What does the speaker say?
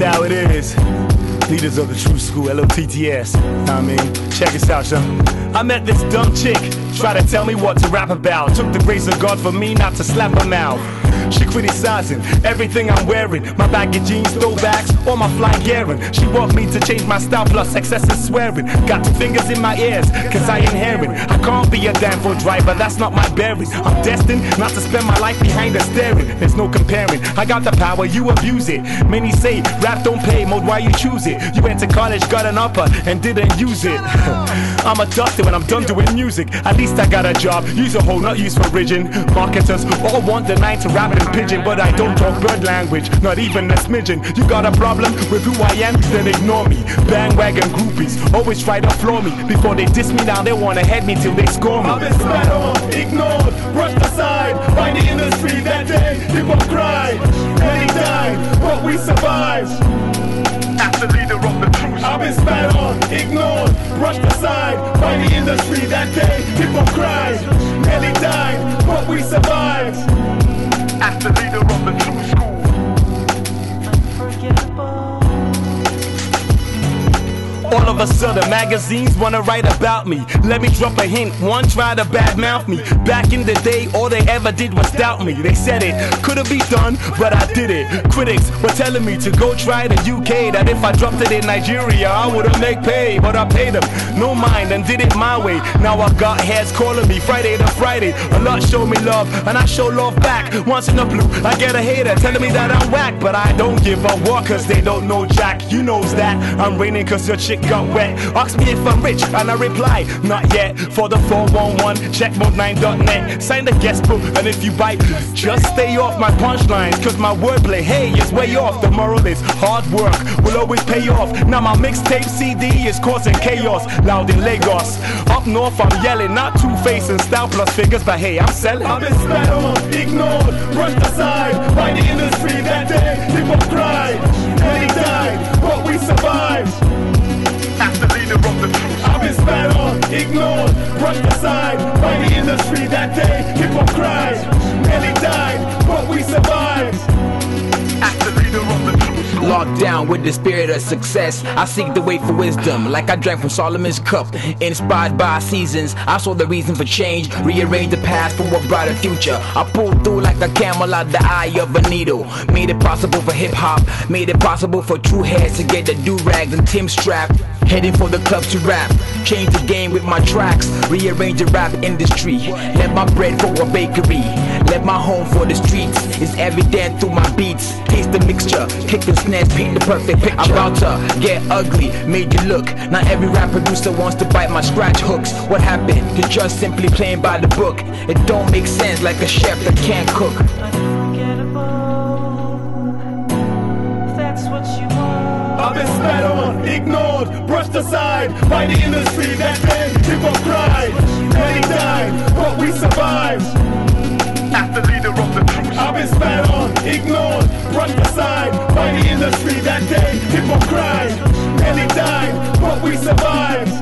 how it is. Leaders of the true school, LOTTS. I mean, check this out, son. I met this dumb chick, try to tell me what to rap about. Took the grace of God for me not to slap her mouth. She criticizing everything I'm wearing, my baggy jeans, throwbacks, or my fly gearing. She want me to change my style plus excessive swearing. Got 2 fingers in my ears, cause I inherit. I can't be a damn Ford driver, that's not my bearing. I'm destined not to spend my life behind the steering. There's no comparing, I got the power, you abuse it. Many say, rap don't pay, mode why you choose it. You went to college, got an upper, and didn't use it. I'm a doctor when I'm done doing music. At least I got a job, use a hole, not use for rigging. Marketers all want the 9 to rap and pigeon, but I don't talk bird language, not even a smidgen. You got a problem with who I am, then ignore me. Bandwagon groupies always try to floor me. Before they diss me now, they wanna head me till they score me. I've been spat on, ignored, brushed aside by the industry that day. People cried, many died, but we survived. As the leader of the truth, I've been spat on, ignored, brushed aside by the industry that day. People cried, many died, but we survived. As the leader of the true school. All of a sudden magazines wanna write about me. Let me drop a hint, one tried to badmouth me. Back in the day, all they ever did was doubt me. They said it couldn't be done, but I did it. Critics were telling me to go try the UK, that if I dropped it in Nigeria, I wouldn't make pay. But I paid them no mind and did it my way. Now I got heads calling me Friday to Friday. A lot show me love, and I show love back. Once in a blue, I get a hater telling me that I'm whack, but I don't give a walk cause they don't know Jack. You knows that I'm raining cause your chick got wet. Ask me if I'm rich and I reply, not yet. For the 411, check mode9.net. Sign the guest book and if you bite, just stay off my punchlines cause my wordplay, hey, is way off. The moral is hard work will always pay off. Now my mixtape CD is causing chaos. Loud in Lagos, up north I'm yelling, not two-face and style plus figures, but hey, I'm selling. I've been spat on, ignored, brushed aside by the industry that day. People cried, many died, but we survived. As the leader of the truth, I've been spat on, ignored, brushed aside by the industry that day. People cried, many died, but we survived. As the leader of the truth. Locked down with the spirit of success, I seek the way for wisdom, like I drank from Solomon's cup. Inspired by seasons, I saw the reason for change. Rearrange the past for a brighter future. I pulled through like a camel out the eye of a needle. Made it possible for hip-hop, made it possible for true heads to get the do-rags and Tim strap. Heading for the clubs to rap, change the game with my tracks. Rearrange the rap industry, let my bread for a bakery. Let my home for the streets, it's evident through my beats. Taste the mixture, kick the snares, paint the perfect picture. I'm about to get ugly, made you look. Not every rap producer wants to bite my scratch hooks. What happened to just simply playing by the book? It don't make sense like a chef that can't cook. I've been spat on, ignored, brushed aside by the industry that day. People cried, many died, but we survived. As the leader of the truth, I've been spat on, ignored, brushed aside by the industry that day. People cried, many died, but we survived.